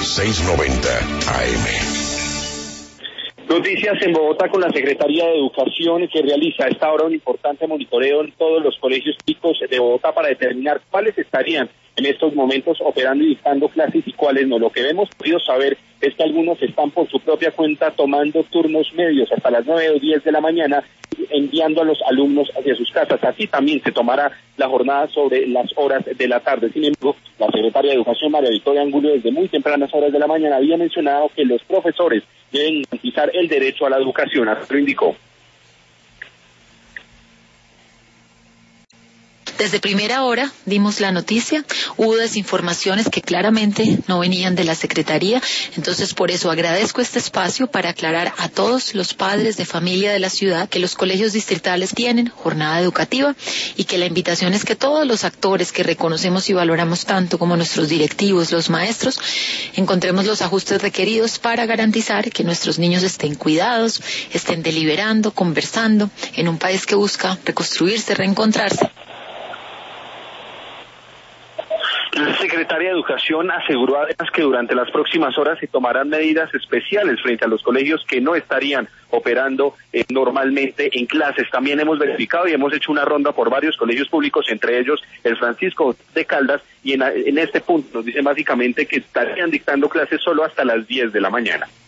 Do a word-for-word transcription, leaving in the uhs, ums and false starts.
seiscientos noventa A M. Noticias en Bogotá con la Secretaría de Educación, que realiza a esta hora un importante monitoreo en todos los colegios públicos de Bogotá para determinar cuáles estarían en estos momentos operando y dictando clases y cuáles no. Lo que hemos podido saber es que algunos están por su propia cuenta tomando turnos medios hasta las nueve o diez de la mañana, enviando a los alumnos hacia sus casas. Así también se tomará la jornada sobre las horas de la tarde. Sin embargo, la Secretaria de Educación, María Victoria Angulo, desde muy tempranas horas de la mañana había mencionado que los profesores deben garantizar el derecho a la educación. Así lo indicó. Desde primera hora dimos la noticia, hubo desinformaciones que claramente no venían de la Secretaría, entonces por eso agradezco este espacio para aclarar a todos los padres de familia de la ciudad que los colegios distritales tienen jornada educativa y que la invitación es que todos los actores que reconocemos y valoramos tanto como nuestros directivos, los maestros, encontremos los ajustes requeridos para garantizar que nuestros niños estén cuidados, estén deliberando, conversando en un país que busca reconstruirse, reencontrarse. La Secretaria de Educación aseguró además que durante las próximas horas se tomarán medidas especiales frente a los colegios que no estarían operando eh, normalmente en clases. También hemos verificado y hemos hecho una ronda por varios colegios públicos, entre ellos el Francisco de Caldas, y en, en este punto nos dicen básicamente que estarían dictando clases solo hasta las diez de la mañana.